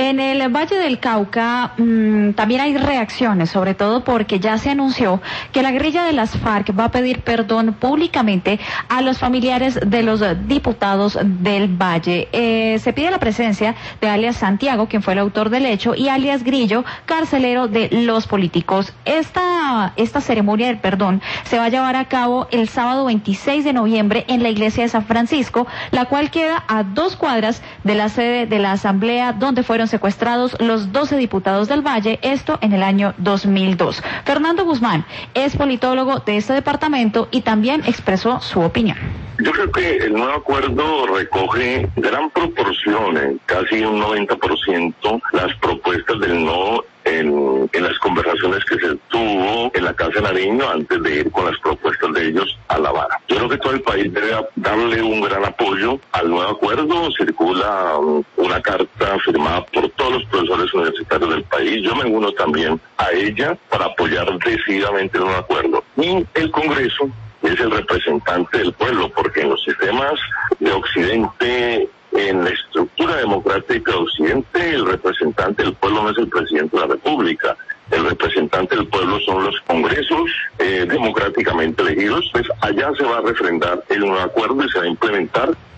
En el Valle del Cauca también hay reacciones, sobre todo porque ya se anunció que la guerrilla de las FARC va a pedir perdón públicamente a los familiares de los diputados del Valle. Se pide la presencia de alias Santiago, quien fue el autor del hecho, y alias Grillo, carcelero de los políticos. Esta ceremonia del perdón se va a llevar a cabo el sábado 26 de noviembre en la iglesia de San Francisco, la cual queda a 2 cuadras de la sede de la Asamblea donde fueron secuestrados los 12 diputados del Valle, esto en el año 2002. Fernando Guzmán es politólogo de este departamento y también expresó su opinión. Yo creo que el nuevo acuerdo recoge gran proporción, casi un 90%, las propuestas del no en las conversaciones que se tuvo en la Casa de Nariño antes de ir con las propuestas de ellos a La Habana. Yo creo que todo el país debe darle un gran apoyo al nuevo acuerdo. Circula una carta firmada por todos los profesores universitarios del país. Yo me uno también a ella para apoyar decididamente el nuevo acuerdo. Y el Congreso es el representante del pueblo, porque en los sistemas de Occidente, en la estructura democrática de Occidente, el representante del pueblo no es el presidente de la República. El representante del pueblo son los congresos democráticamente elegidos. Pues allá se va a refrendar el nuevo acuerdo y se va a implementar